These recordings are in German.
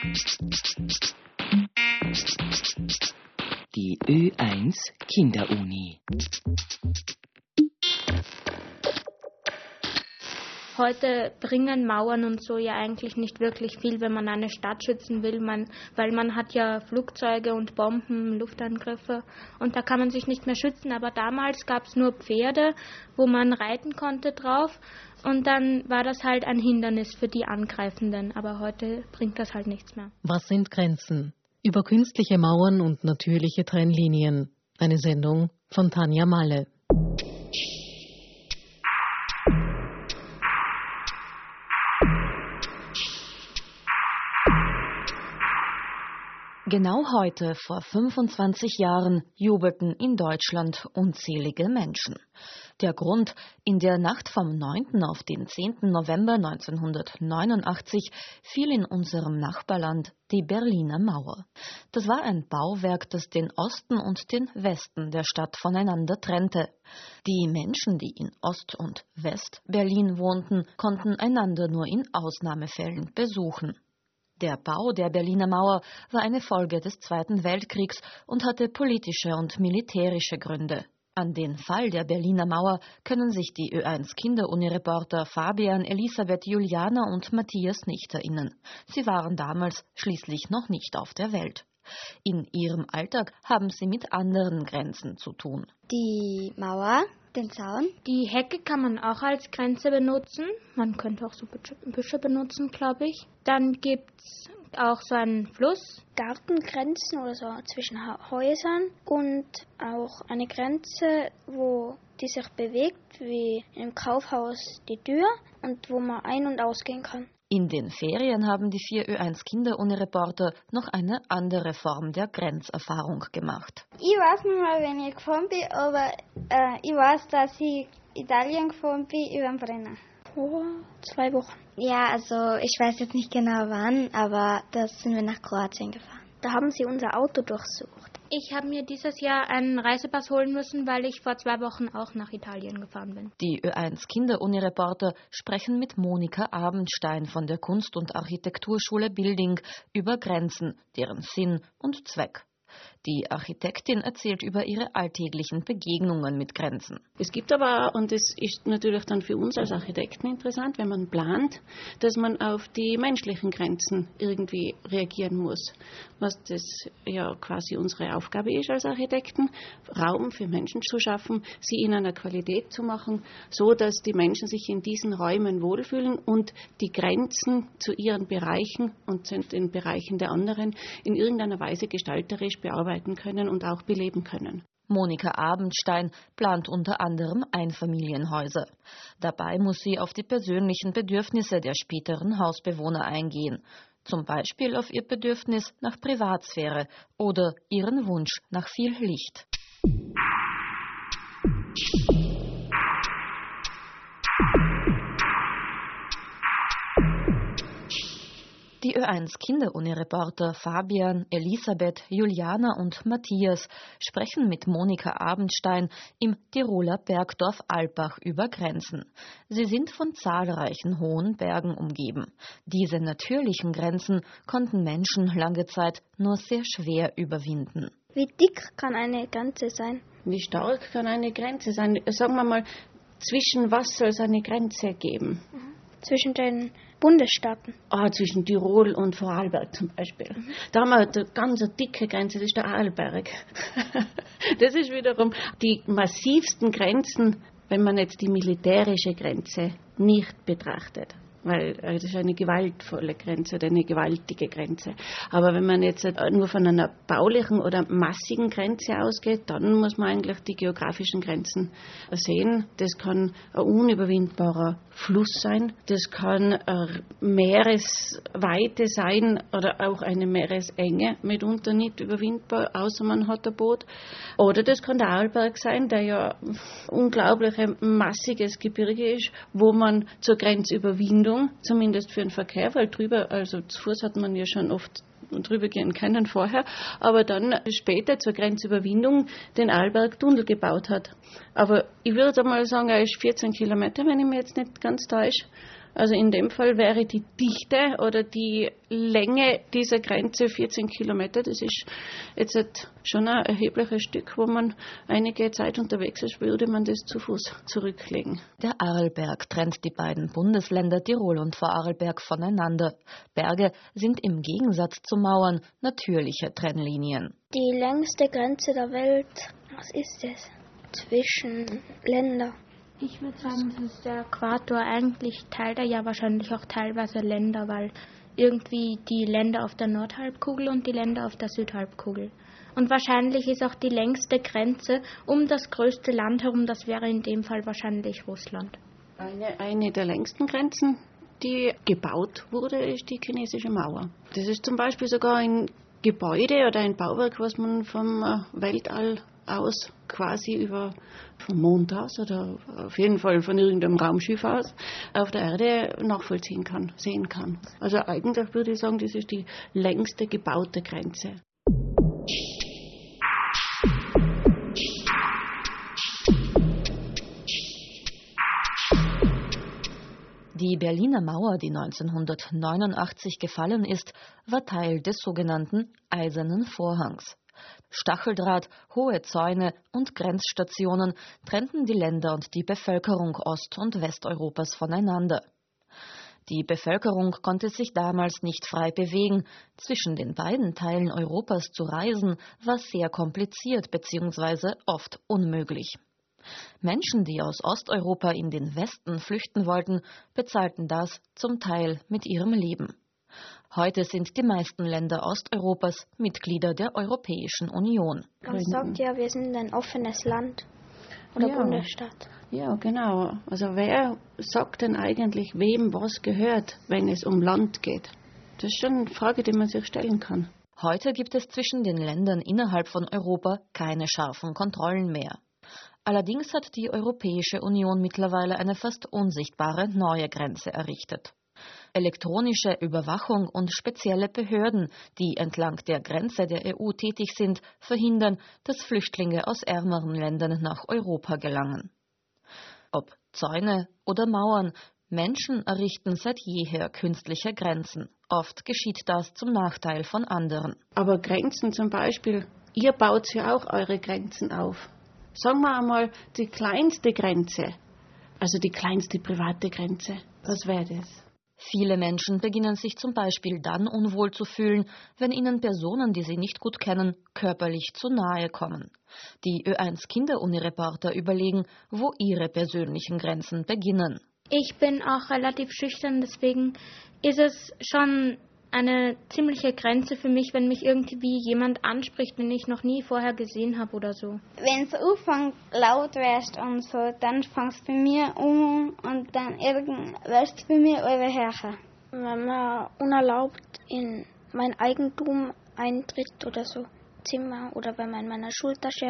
Die Ö1 Kinderuni. Heute bringen Mauern und so ja eigentlich nicht wirklich viel, wenn man eine Stadt schützen will, weil man hat ja Flugzeuge und Bomben, Luftangriffe und da kann man sich nicht mehr schützen. Aber damals gab es nur Pferde, wo man reiten konnte drauf und dann war das halt ein Hindernis für die Angreifenden. Aber heute bringt das halt nichts mehr. Was sind Grenzen? Über künstliche Mauern und natürliche Trennlinien. Eine Sendung von Tanja Malle. Genau heute, vor 25 Jahren, jubelten in Deutschland unzählige Menschen. Der Grund: in der Nacht vom 9. auf den 10. November 1989 fiel in unserem Nachbarland die Berliner Mauer. Das war ein Bauwerk, das den Osten und den Westen der Stadt voneinander trennte. Die Menschen, die in Ost- und West-Berlin wohnten, konnten einander nur in Ausnahmefällen besuchen. Der Bau der Berliner Mauer war eine Folge des Zweiten Weltkriegs und hatte politische und militärische Gründe. An den Fall der Berliner Mauer können sich die Ö1 Kinderuni-Reporter Fabian, Elisabeth, Juliana und Matthias nicht erinnern. Sie waren damals schließlich noch nicht auf der Welt. In ihrem Alltag haben sie mit anderen Grenzen zu tun. Die Mauer, den Zaun. Die Hecke kann man auch als Grenze benutzen. Man könnte auch so Büsche benutzen, glaube ich. Dann gibt es auch so einen Fluss. Gartengrenzen oder so zwischen Häusern und auch eine Grenze, wo die sich bewegt, wie im Kaufhaus die Tür und wo man ein- und ausgehen kann. In den Ferien haben die 4 Ö1 Kinderuni-Reporter noch eine andere Form der Grenzerfahrung gemacht. Ich weiß nicht mal, wenn ich gefahren bin, aber ich weiß, dass ich Italien gefahren bin über den Brenner. Vor 2 Wochen. Ja, also ich weiß jetzt nicht genau wann, aber da sind wir nach Kroatien gefahren. Da haben sie unser Auto durchsucht. Ich habe mir dieses Jahr einen Reisepass holen müssen, weil ich vor 2 Wochen auch nach Italien gefahren bin. Die Ö1 Kinderuni-Reporter sprechen mit Monika Abendstein von der Kunst- und Architekturschule Bilding über Grenzen, deren Sinn und Zweck. Die Architektin erzählt über ihre alltäglichen Begegnungen mit Grenzen. Es gibt aber, und das ist natürlich dann für uns als Architekten interessant, wenn man plant, dass man auf die menschlichen Grenzen irgendwie reagieren muss. Was das ja quasi unsere Aufgabe ist als Architekten, Raum für Menschen zu schaffen, sie in einer Qualität zu machen, so dass die Menschen sich in diesen Räumen wohlfühlen und die Grenzen zu ihren Bereichen und zu den Bereichen der anderen in irgendeiner Weise gestalterisch bearbeiten können und auch beleben können. Monika Abendstein plant unter anderem Einfamilienhäuser. Dabei muss sie auf die persönlichen Bedürfnisse der späteren Hausbewohner eingehen. Zum Beispiel auf ihr Bedürfnis nach Privatsphäre oder ihren Wunsch nach viel Licht. Die Ö1 Kinderuni-Reporter Fabian, Elisabeth, Juliana und Matthias sprechen mit Monika Abendstein im Tiroler Bergdorf Alpbach über Grenzen. Sie sind von zahlreichen hohen Bergen umgeben. Diese natürlichen Grenzen konnten Menschen lange Zeit nur sehr schwer überwinden. Wie dick kann eine Grenze sein? Wie stark kann eine Grenze sein? Sagen wir mal, zwischen was soll es eine Grenze geben? Zwischen den Bundesstaaten. Zwischen Tirol und Vorarlberg zum Beispiel. Da haben wir eine ganz dicke Grenze, das ist der Arlberg. Das ist wiederum die massivsten Grenzen, wenn man jetzt die militärische Grenze nicht betrachtet. Weil das ist eine gewaltvolle Grenze oder eine gewaltige Grenze. Aber wenn man jetzt nur von einer baulichen oder massigen Grenze ausgeht, dann muss man eigentlich die geografischen Grenzen sehen. Das kann ein unüberwindbarer Fluss sein, das kann eine Meeresweite sein oder auch eine Meeresenge, mitunter nicht überwindbar, außer man hat ein Boot. Oder das kann der Arlberg sein, der ja unglaublich massiges Gebirge ist, wo man zur Grenzüberwindung, zumindest für den Verkehr, weil drüber, also zu Fuß hat man ja schon oft drüber gehen können vorher, aber dann später zur Grenzüberwindung den Arlberg-Tunnel gebaut hat. Aber ich würde mal sagen, er ist 14 Kilometer, wenn ich mich jetzt nicht ganz täusche. Also in dem Fall wäre die Dichte oder die Länge dieser Grenze 14 Kilometer. Das ist jetzt schon ein erhebliches Stück, wo man einige Zeit unterwegs ist, würde man das zu Fuß zurücklegen. Der Arlberg trennt die beiden Bundesländer Tirol und Vorarlberg voneinander. Berge sind im Gegensatz zu Mauern natürliche Trennlinien. Die längste Grenze der Welt, was ist das? Zwischen Ländern. Ich würde sagen, das ist der Äquator. Eigentlich teilt er ja wahrscheinlich auch teilweise Länder, weil irgendwie die Länder auf der Nordhalbkugel und die Länder auf der Südhalbkugel. Und wahrscheinlich ist auch die längste Grenze um das größte Land herum, das wäre in dem Fall wahrscheinlich Russland. Eine der längsten Grenzen, die gebaut wurde, ist die chinesische Mauer. Das ist zum Beispiel sogar ein Gebäude oder ein Bauwerk, was man vom Weltall aus quasi vom Mond aus oder auf jeden Fall von irgendeinem Raumschiff aus auf der Erde nachvollziehen kann, sehen kann. Also eigentlich würde ich sagen, das ist die längste gebaute Grenze. Die Berliner Mauer, die 1989 gefallen ist, war Teil des sogenannten Eisernen Vorhangs. Stacheldraht, hohe Zäune und Grenzstationen trennten die Länder und die Bevölkerung Ost- und Westeuropas voneinander. Die Bevölkerung konnte sich damals nicht frei bewegen. Zwischen den beiden Teilen Europas zu reisen, war sehr kompliziert bzw. oft unmöglich. Menschen, die aus Osteuropa in den Westen flüchten wollten, bezahlten das zum Teil mit ihrem Leben. Heute sind die meisten Länder Osteuropas Mitglieder der Europäischen Union. Man sagt ja, wir sind ein offenes Land oder Bundesstaat. Ja, genau. Also wer sagt denn eigentlich, wem was gehört, wenn es um Land geht? Das ist schon eine Frage, die man sich stellen kann. Heute gibt es zwischen den Ländern innerhalb von Europa keine scharfen Kontrollen mehr. Allerdings hat die Europäische Union mittlerweile eine fast unsichtbare neue Grenze errichtet. Elektronische Überwachung und spezielle Behörden, die entlang der Grenze der EU tätig sind, verhindern, dass Flüchtlinge aus ärmeren Ländern nach Europa gelangen. Ob Zäune oder Mauern, Menschen errichten seit jeher künstliche Grenzen. Oft geschieht das zum Nachteil von anderen. Aber Grenzen zum Beispiel, ihr baut ja auch eure Grenzen auf. Sagen wir einmal die kleinste Grenze, also die kleinste private Grenze. Was wäre das? Viele Menschen beginnen sich zum Beispiel dann unwohl zu fühlen, wenn ihnen Personen, die sie nicht gut kennen, körperlich zu nahe kommen. Die Ö1 Kinderuni-Reporter überlegen, wo ihre persönlichen Grenzen beginnen. Ich bin auch relativ schüchtern, deswegen ist es schon eine ziemliche Grenze für mich, wenn mich irgendwie jemand anspricht, den ich noch nie vorher gesehen habe oder so. Wenn es anfängt laut wirst und so, dann fängst du bei mir an und dann wirst du bei mir her. Wenn man unerlaubt in mein Eigentum eintritt oder so, Zimmer, oder wenn man in meiner Schultasche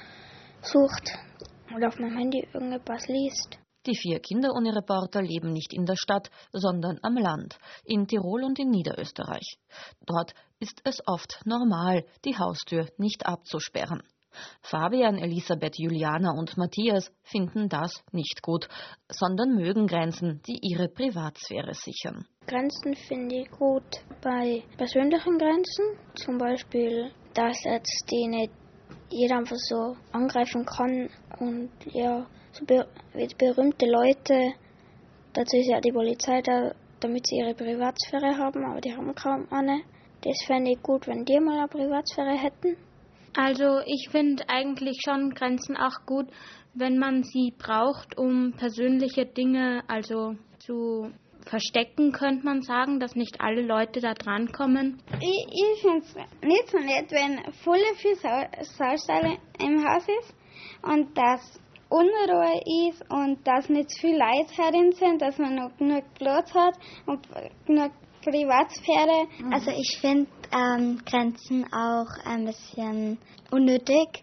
herumsucht oder auf meinem Handy irgendetwas liest. Die 4 Kinderuni-Reporter leben nicht in der Stadt, sondern am Land, in Tirol und in Niederösterreich. Dort ist es oft normal, die Haustür nicht abzusperren. Fabian, Elisabeth, Juliana und Matthias finden das nicht gut, sondern mögen Grenzen, die ihre Privatsphäre sichern. Grenzen finde ich gut bei persönlichen Grenzen, zum Beispiel, dass jetzt die nicht jeder einfach so angreifen kann und ja, so berühmte Leute, dazu ist ja die Polizei da, damit sie ihre Privatsphäre haben, aber die haben kaum eine. Das fände ich gut, wenn die mal eine Privatsphäre hätten. Also ich finde eigentlich schon Grenzen auch gut, wenn man sie braucht, um persönliche Dinge also zu verstecken, könnte man sagen, dass nicht alle Leute da drankommen. Ich finde es nicht so nett, wenn voll viel Saustall im Haus ist und das Unruhe ist und dass nicht zu viele Leute herin sind, dass man noch genug Platz hat und genug Privatsphäre. Also ich finde Grenzen auch ein bisschen unnötig.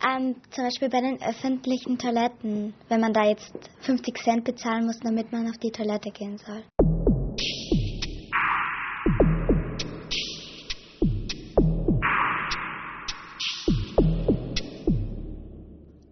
Zum Beispiel bei den öffentlichen Toiletten, wenn man da jetzt 50 Cent bezahlen muss, damit man auf die Toilette gehen soll.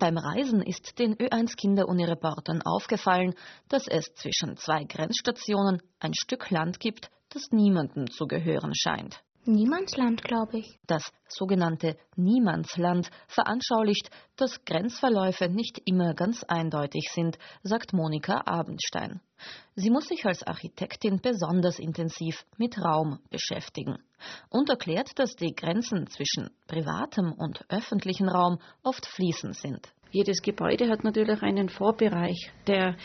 Beim Reisen ist den Ö1 Kinderuni-Reportern aufgefallen, dass es zwischen 2 Grenzstationen ein Stück Land gibt, das niemandem zu gehören scheint. Niemandsland, glaube ich. Das sogenannte Niemandsland veranschaulicht, dass Grenzverläufe nicht immer ganz eindeutig sind, sagt Monika Abendstein. Sie muss sich als Architektin besonders intensiv mit Raum beschäftigen und erklärt, dass die Grenzen zwischen privatem und öffentlichem Raum oft fließend sind. Jedes Gebäude hat natürlich einen Vorbereich, der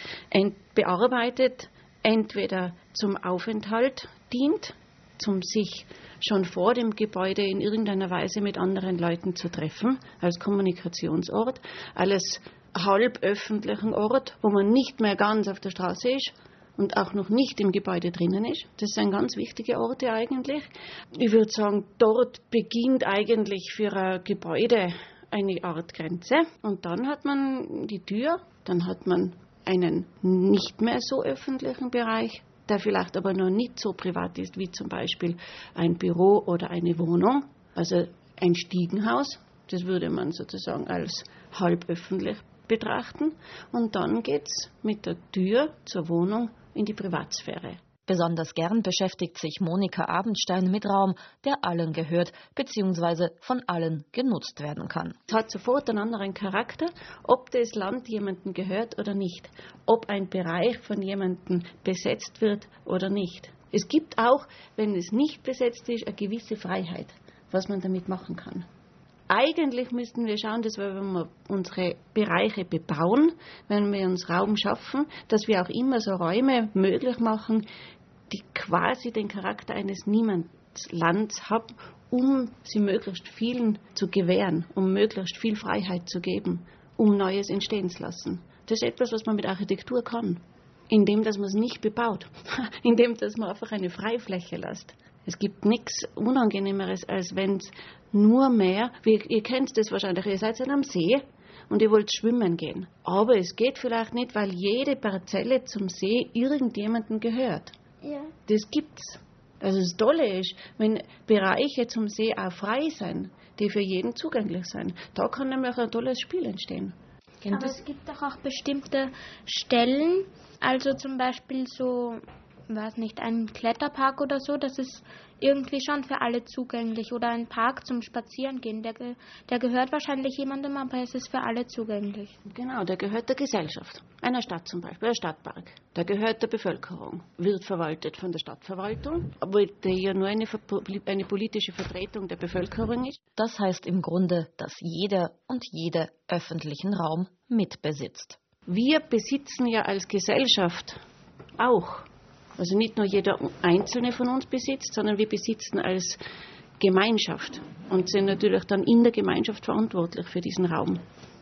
bearbeitet entweder zum Aufenthalt dient, zum sich schon vor dem Gebäude in irgendeiner Weise mit anderen Leuten zu treffen, als Kommunikationsort, als halb öffentlichen Ort, wo man nicht mehr ganz auf der Straße ist und auch noch nicht im Gebäude drinnen ist. Das sind ganz wichtige Orte eigentlich. Ich würde sagen, dort beginnt eigentlich für ein Gebäude eine Art Grenze. Und dann hat man die Tür, dann hat man einen nicht mehr so öffentlichen Bereich, der vielleicht aber noch nicht so privat ist wie zum Beispiel ein Büro oder eine Wohnung, also ein Stiegenhaus. Das würde man sozusagen als halb öffentlich betrachten. Und dann geht es mit der Tür zur Wohnung in die Privatsphäre. Besonders gern beschäftigt sich Monika Abendstein mit Raum, der allen gehört bzw. von allen genutzt werden kann. Es hat sofort einen anderen Charakter, ob das Land jemandem gehört oder nicht, ob ein Bereich von jemandem besetzt wird oder nicht. Es gibt auch, wenn es nicht besetzt ist, eine gewisse Freiheit, was man damit machen kann. Eigentlich müssten wir schauen, dass wir, wenn wir unsere Bereiche bebauen, wenn wir uns Raum schaffen, dass wir auch immer so Räume möglich machen, die quasi den Charakter eines Niemandslands haben, um sie möglichst vielen zu gewähren, um möglichst viel Freiheit zu geben, um Neues entstehen zu lassen. Das ist etwas, was man mit Architektur kann, indem dass man es nicht bebaut, indem dass man einfach eine Freifläche lässt. Es gibt nichts Unangenehmeres, als wenn es nur mehr, ihr kennt das wahrscheinlich, ihr seid am See und ihr wollt schwimmen gehen. Aber es geht vielleicht nicht, weil jede Parzelle zum See irgendjemandem gehört. Ja. Das gibt's. Also das Tolle ist, wenn Bereiche zum See auch frei sind, die für jeden zugänglich sind, da kann nämlich ein tolles Spiel entstehen. Aber es gibt doch auch bestimmte Stellen, also zum Beispiel so, weiß nicht, ein Kletterpark oder so, das ist irgendwie schon für alle zugänglich. Oder ein Park zum Spazierengehen, der gehört wahrscheinlich jemandem, aber es ist für alle zugänglich. Genau, der gehört der Gesellschaft. Einer Stadt zum Beispiel, ein Stadtpark. Der gehört der Bevölkerung, wird verwaltet von der Stadtverwaltung, obwohl der ja nur eine politische Vertretung der Bevölkerung ist. Das heißt im Grunde, dass jeder und jede öffentlichen Raum mitbesitzt. Wir besitzen ja als Gesellschaft auch. Also nicht nur jeder Einzelne von uns besitzt, sondern wir besitzen als Gemeinschaft und sind natürlich dann in der Gemeinschaft verantwortlich für diesen Raum.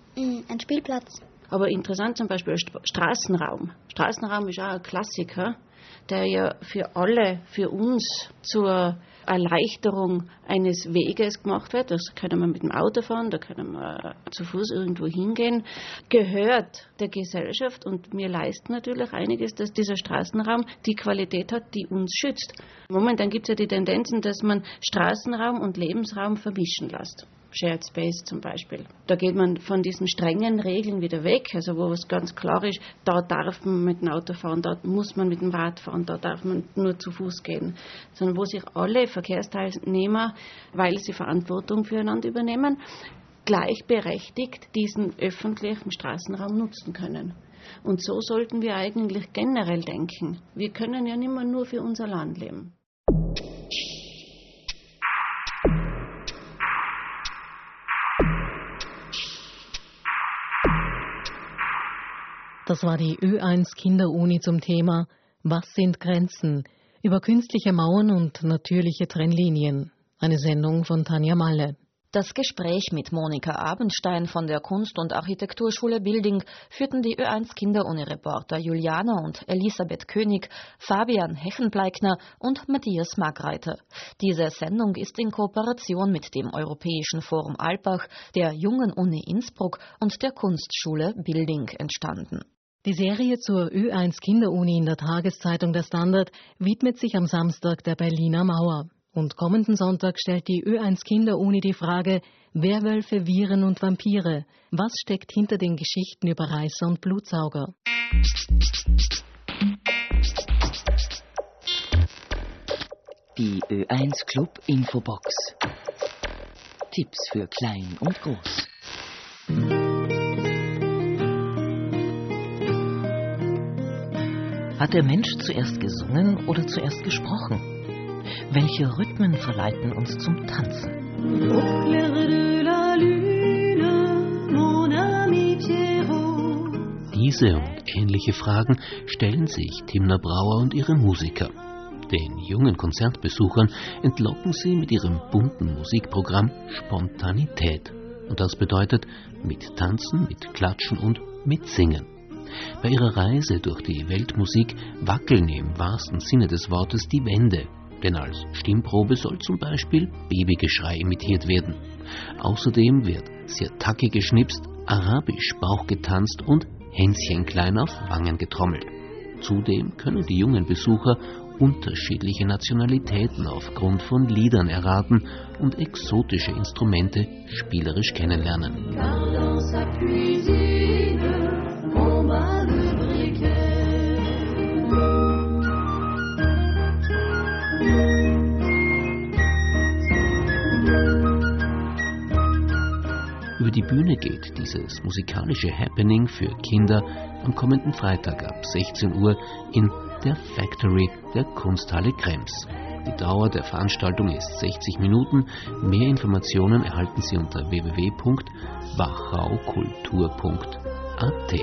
Ein Spielplatz. Aber interessant zum Beispiel Straßenraum. Straßenraum ist auch ein Klassiker, der ja für alle, für uns zur Erleichterung eines Weges gemacht wird. Das können wir mit dem Auto fahren, da können wir zu Fuß irgendwo hingehen. Gehört der Gesellschaft und wir leisten natürlich einiges, dass dieser Straßenraum die Qualität hat, die uns schützt. Momentan gibt es ja die Tendenzen, dass man Straßenraum und Lebensraum vermischen lässt. Shared Space zum Beispiel. Da geht man von diesen strengen Regeln wieder weg, also wo es ganz klar ist, da darf man mit dem Auto fahren, da muss man mit dem Rad fahren, da darf man nur zu Fuß gehen. Sondern wo sich alle Verkehrsteilnehmer, weil sie Verantwortung füreinander übernehmen, gleichberechtigt diesen öffentlichen Straßenraum nutzen können. Und so sollten wir eigentlich generell denken. Wir können ja nicht mehr nur für unser Land leben. Das war die Ö1 Kinderuni zum Thema Was sind Grenzen? Über künstliche Mauern und natürliche Trennlinien. Eine Sendung von Tanja Malle. Das Gespräch mit Monika Abendstein von der Kunst- und Architekturschule Bilding führten die Ö1 Kinderuni-Reporter Juliana und Elisabeth König, Fabian Hechenbleikner und Matthias Margreiter. Diese Sendung ist in Kooperation mit dem Europäischen Forum Alpbach, der Jungen Uni Innsbruck und der Kunstschule Bilding entstanden. Die Serie zur Ö1 Kinderuni in der Tageszeitung Der Standard widmet sich am Samstag der Berliner Mauer. Und kommenden Sonntag stellt die Ö1 Kinderuni die Frage, Werwölfe, Viren und Vampire. Was steckt hinter den Geschichten über Reißer und Blutsauger? Die Ö1 Club Infobox. Tipps für Klein und Groß. Hat der Mensch zuerst gesungen oder zuerst gesprochen? Welche Rhythmen verleiten uns zum Tanzen? Diese und ähnliche Fragen stellen sich Timna Brauer und ihre Musiker. Den jungen Konzertbesuchern entlocken sie mit ihrem bunten Musikprogramm Spontanität. Und das bedeutet mit Tanzen, mit Klatschen und mit Singen. Bei ihrer Reise durch die Weltmusik wackeln im wahrsten Sinne des Wortes die Wände, denn als Stimmprobe soll zum Beispiel Babygeschrei imitiert werden. Außerdem wird Sirtaki geschnipst, arabisch Bauch getanzt und Hänschenklein auf Wangen getrommelt. Zudem können die jungen Besucher unterschiedliche Nationalitäten aufgrund von Liedern erraten und exotische Instrumente spielerisch kennenlernen. Über die Bühne geht dieses musikalische Happening für Kinder am kommenden Freitag ab 16 Uhr in der Factory der Kunsthalle Krems. Die Dauer der Veranstaltung ist 60 Minuten. Mehr Informationen erhalten Sie unter www.wachaukultur.at.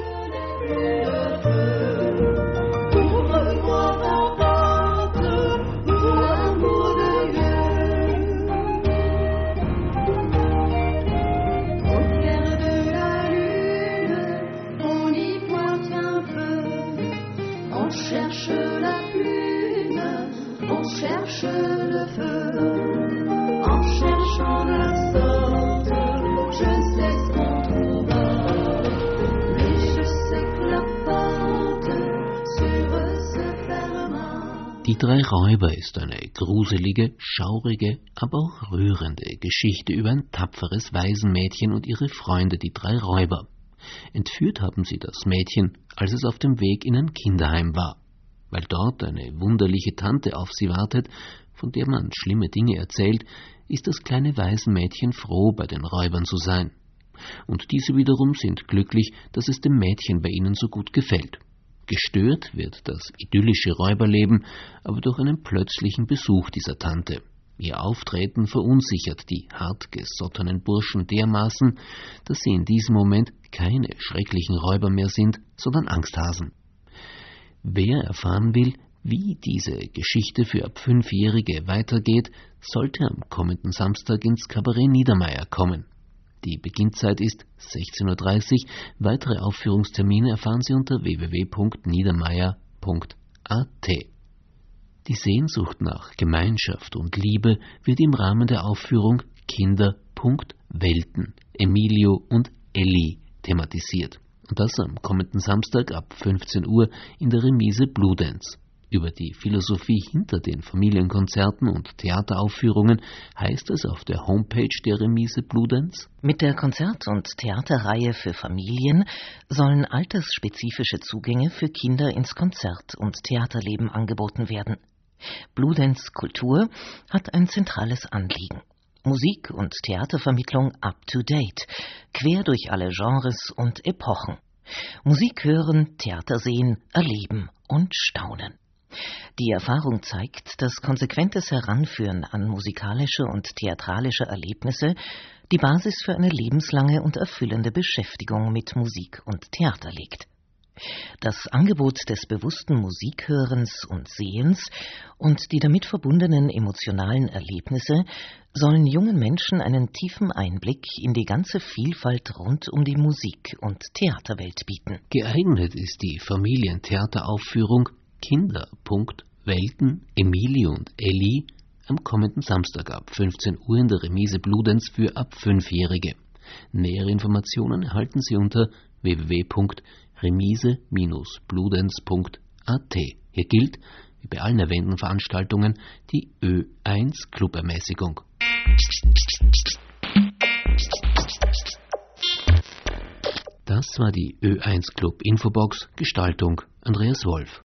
Die drei Räuber ist eine gruselige, schaurige, aber auch rührende Geschichte über ein tapferes Waisenmädchen und ihre Freunde, die drei Räuber. Entführt haben sie das Mädchen, als es auf dem Weg in ein Kinderheim war. Weil dort eine wunderliche Tante auf sie wartet, von der man schlimme Dinge erzählt, ist das kleine Waisenmädchen froh, bei den Räubern zu sein. Und diese wiederum sind glücklich, dass es dem Mädchen bei ihnen so gut gefällt. Gestört wird das idyllische Räuberleben aber durch einen plötzlichen Besuch dieser Tante. Ihr Auftreten verunsichert die hartgesottenen Burschen dermaßen, dass sie in diesem Moment keine schrecklichen Räuber mehr sind, sondern Angsthasen. Wer erfahren will, wie diese Geschichte für ab 5-Jährige weitergeht, sollte am kommenden Samstag ins Kabarett Niedermaier kommen. Die Beginnzeit ist 16:30 Uhr. Weitere Aufführungstermine erfahren Sie unter www.niedermaier.at. Die Sehnsucht nach Gemeinschaft und Liebe wird im Rahmen der Aufführung Kinder.Welten, Emilio und Elli thematisiert. Und das am kommenden Samstag ab 15 Uhr in der Remise Bludenz. Über die Philosophie hinter den Familienkonzerten und Theateraufführungen heißt es auf der Homepage der Remise Bludenz: Mit der Konzert- und Theaterreihe für Familien sollen altersspezifische Zugänge für Kinder ins Konzert- und Theaterleben angeboten werden. Bludenz Kultur hat ein zentrales Anliegen: Musik- und Theatervermittlung up to date, quer durch alle Genres und Epochen. Musik hören, Theater sehen, erleben und staunen. Die Erfahrung zeigt, dass konsequentes Heranführen an musikalische und theatralische Erlebnisse die Basis für eine lebenslange und erfüllende Beschäftigung mit Musik und Theater legt. Das Angebot des bewussten Musikhörens und Sehens und die damit verbundenen emotionalen Erlebnisse sollen jungen Menschen einen tiefen Einblick in die ganze Vielfalt rund um die Musik- und Theaterwelt bieten. Geeignet ist die Familientheateraufführung Kinder.Welten, Emilio und Elli am kommenden Samstag ab 15 Uhr in der Remise Bludenz für ab 5-Jährige. Nähere Informationen erhalten Sie unter www.remise-bludenz.at. Hier gilt, wie bei allen erwähnten Veranstaltungen, die Ö1 Club-Ermäßigung. Das war die Ö1 Club Infobox, Gestaltung Andreas Wolf.